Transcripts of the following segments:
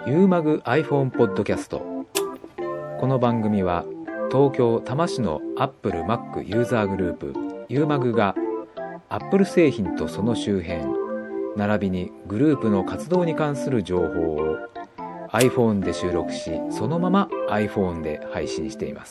ユーマグ iPhone ポッドキャスト。この番組は東京多摩市の Apple、Mac ユーザーグループユーマグが Apple 製品とその周辺並びにグループの活動に関する情報を iPhone で収録し、そのまま iPhone で配信しています。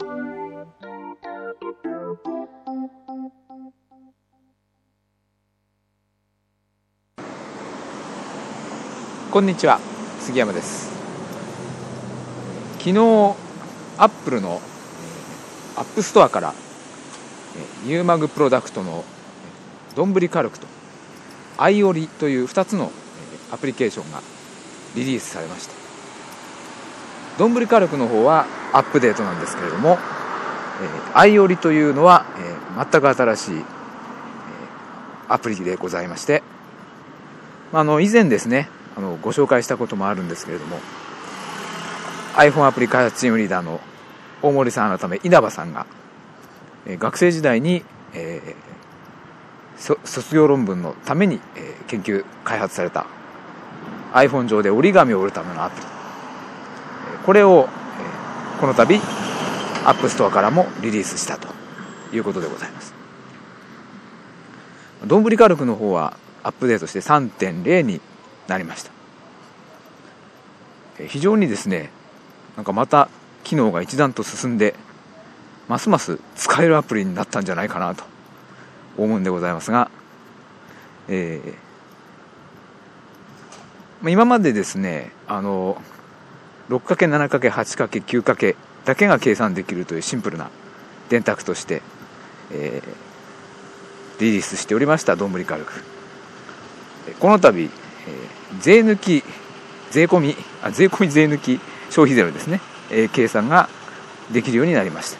こんにちは、杉山です。昨日アップルのアップストアからユーマグプロダクトのどんぶりカルクとアイオリという2つのアプリケーションがリリースされました。どんぶりカルクの方はアップデートなんですけれども、アイオリというのは全く新しいアプリでございまして、以前ですねご紹介したこともあるんですけれども、 iPhone アプリ開発チームリーダーの大森さん改め稲葉さんが学生時代に卒業論文のために研究開発された iPhone 上で折り紙を折るためのアプリ、これをこの度 App Store からもリリースしたということでございます。どんぶりカルクの方はアップデートして 3.0 になりました。非常にですね、また機能が一段と進んで、ますます使えるアプリになったんじゃないかなと思うんでございますが、今までですね6×7×8×9× だけが計算できるというシンプルな電卓として、リリースしておりましたどんぶりカルク。この度税抜き消費税ですね、計算ができるようになりました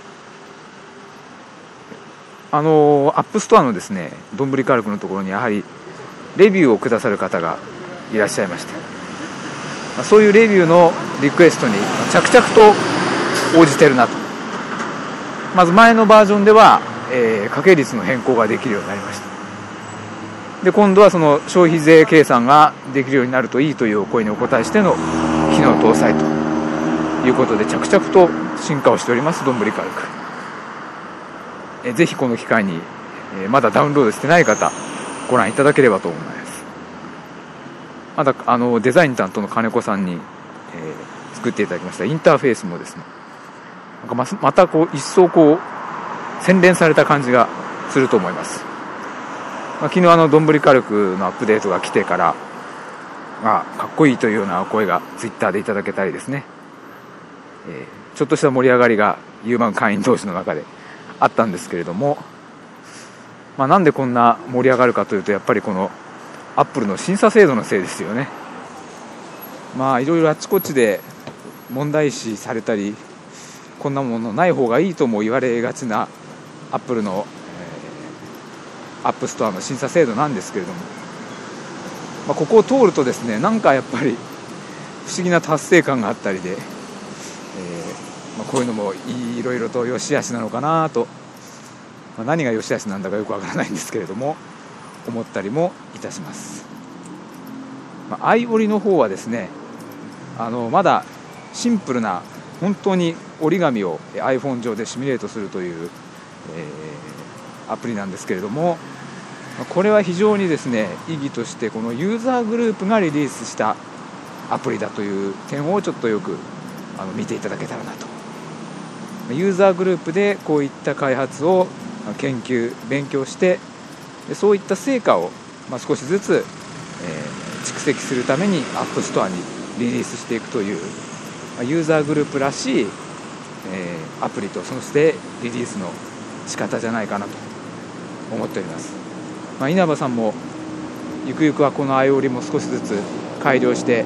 。アップストアのですねどんぶりカルクのところにやはりレビューをくださる方がいらっしゃいまして、そういうレビューのリクエストに着々と応じてるなと。まず前のバージョンでは、掛け率の変更ができるようになりました。で今度はその消費税計算ができるようになるといいというお声にお答えしての機能搭載ということで、着々と進化をしておりますどんぶりカルク。ぜひこの機会に、まだダウンロードしてない方ご覧いただければと思います。まだデザイン担当の金子さんに、作っていただきましたインターフェースもですね、また一層洗練された感じがすると思います。昨日どんぶりカルクのアップデートが来てからかっこいいというようなお声がツイッターでいただけたりですね、ちょっとした盛り上がりがユーマグ会員同士の中であったんですけれども、なんでこんな盛り上がるかというと、やっぱりこのアップルの審査制度のせいですよね。いろいろあちこちで問題視されたり、こんなものない方がいいとも言われがちなアップルのアップストアの審査制度なんですけれども、ここを通るとですね、やっぱり不思議な達成感があったりで、こういうのもいろいろと良し悪しなのかなと、何が良し悪しなんだかよくわからないんですけれども、思ったりもいたします。アイオリの方はですね、まだシンプルな本当に折り紙を iPhone 上でシミュレートするという、アプリなんですけれども、これは非常にですね意義としてこのユーザーグループがリリースしたアプリだという点をちょっとよく見ていただけたらなと。ユーザーグループでこういった開発を勉強して、そういった成果を少しずつ蓄積するためにアップストアにリリースしていくというユーザーグループらしいアプリと、そしてリリースの仕方じゃないかなと思っております。稲葉さんもゆくゆくはこのアイオリも少しずつ改良して、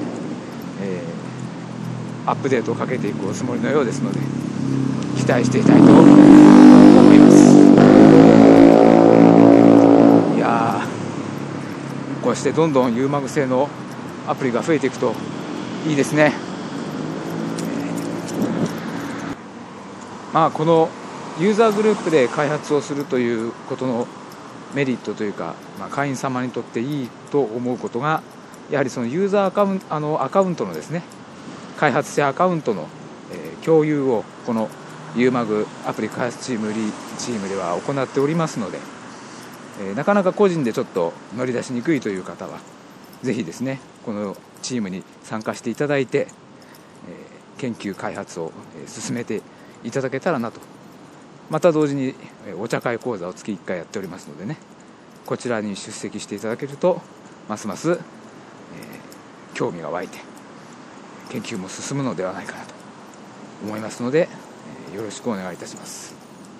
アップデートをかけていくおつもりのようですので、期待していたいと思います。いやこうしてどんどんユーマグ製のアプリが増えていくといいですね。このユーザーグループで開発をするということのメリットというか、会員様にとっていいと思うことが、 やはりそのユーザーアカウントのですね、開発者アカウントの、共有をこの UMAG アプリ開発チームでは行っておりますので、なかなか個人でちょっと乗り出しにくいという方はぜひですね、このチームに参加していただいて、研究開発を進めていただけたらなと。また同時にお茶会講座を月1回やっておりますのでね、こちらに出席していただけるとますます、興味が湧いて研究も進むのではないかなと思いますので、よろしくお願いいたします。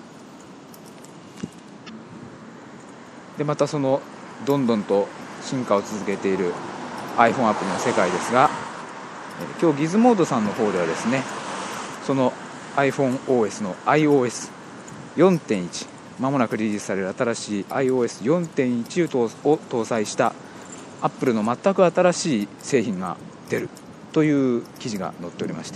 でまたそのどんどんと進化を続けている iPhone アプリの世界ですが、今日ギズモードさんの方ではですね、その iPhoneOS の iOS4.1 まもなくリリースされる新しい iOS4.1 を搭載したアップルの全く新しい製品が出るという記事が載っておりまして、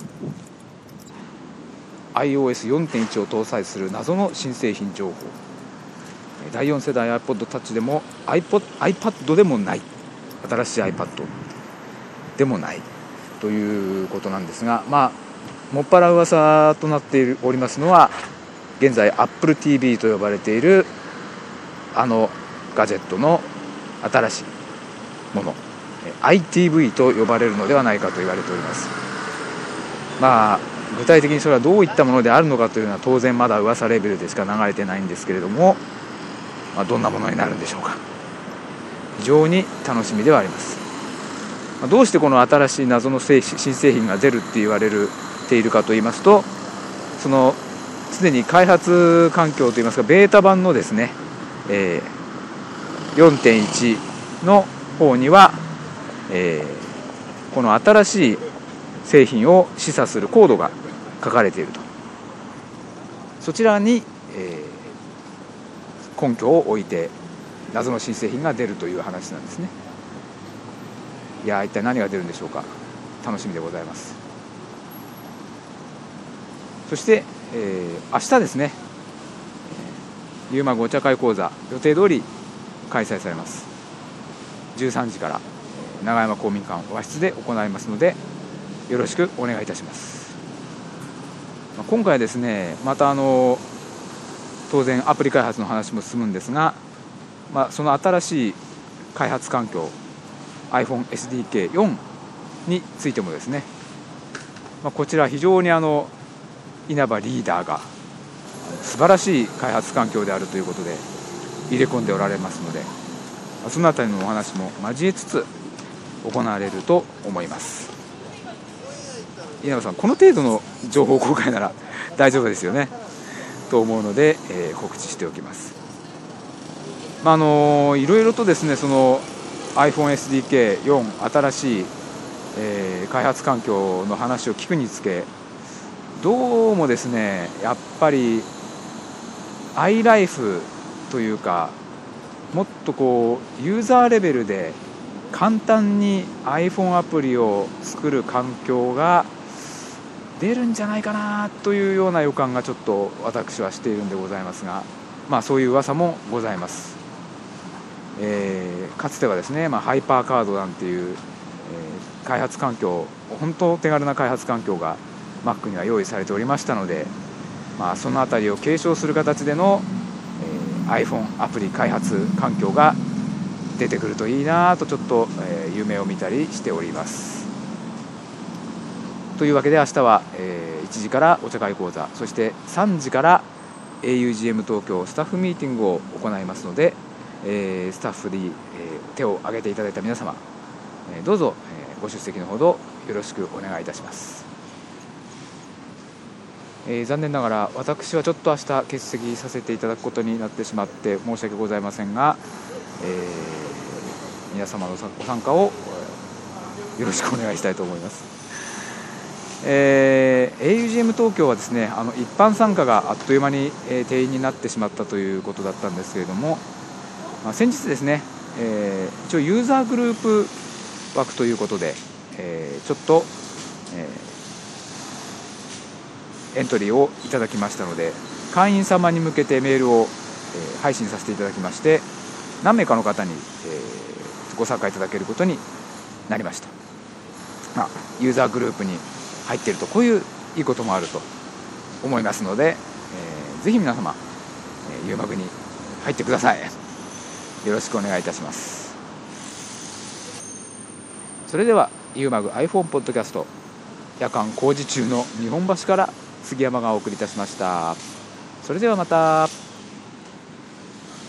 iOS4.1 を搭載する謎の新製品情報、第4世代 iPod Touch でも iPad でもない、新しい iPad でもないということなんですが、もっぱら噂となっておりますのは、現在 Apple TV と呼ばれているガジェットの新しいもの、iTV と呼ばれるのではないかと言われております。具体的にそれはどういったものであるのかというのは当然まだ噂レベルでしか流れてないんですけれども、どんなものになるんでしょうか。非常に楽しみではあります。どうしてこの新しい謎の新製品が出るって言われているかといいますと、そのすでに開発環境といいますか、ベータ版のですね、4.1 の方には、この新しい製品を示唆するコードが書かれていると。そちらに、根拠を置いて謎の新製品が出るという話なんですね。いや、一体何が出るんでしょうか。楽しみでございます。そして、明日ですね、UMAGお茶会講座予定通り開催されます。13時から永山公民館和室で行いますので、よろしくお願いいたします。今回ですね、また当然アプリ開発の話も進むんですが、その新しい開発環境 iPhone SDK4 についてもですね、こちら非常に稲葉リーダーが素晴らしい開発環境であるということで入れ込んでおられますので、そのあたりのお話も交えつつ行われると思います。稲葉さん、この程度の情報公開なら大丈夫ですよねと思うので、告知しておきます。いろいろとですね、その iPhone SDK4 新しい、開発環境の話を聞くにつけ、どうもですね、やっぱり iLife というか、もっとユーザーレベルで簡単に iPhone アプリを作る環境が出るんじゃないかなというような予感がちょっと私はしているんでございますが、そういう噂もございます。かつてはですね、ハイパーカードなんていう、開発環境、本当手軽な開発環境が Mac には用意されておりましたので、そのあたりを継承する形での、iPhone アプリ開発環境が出てくるといいなとちょっと、夢を見たりしております。というわけで明日は、1時からお茶会講座、そして3時から augm 東京スタッフミーティングを行いますので、スタッフに、手を挙げていただいた皆様、どうぞ、ご出席のほどよろしくお願いいたします。残念ながら私はちょっと明日欠席させていただくことになってしまって申し訳ございませんが、皆様のご参加をよろしくお願いしたいと思います。augm 東京はですね、一般参加があっという間に、定員になってしまったということだったんですけれども、先日ですね、一応ユーザーグループ枠ということで、ちょっと、エントリーをいただきましたので、会員様に向けてメールを、配信させていただきまして、何名かの方に、ご参加いただけることになりました。ユーザーグループに入っているとこういういいこともあると思いますので、ぜひ皆様、ユーマグに入ってください。よろしくお願いいたします。それではユーマグ iPhone ポッドキャスト、夜間工事中の日本橋から杉山がお送りいたしました。それではまた。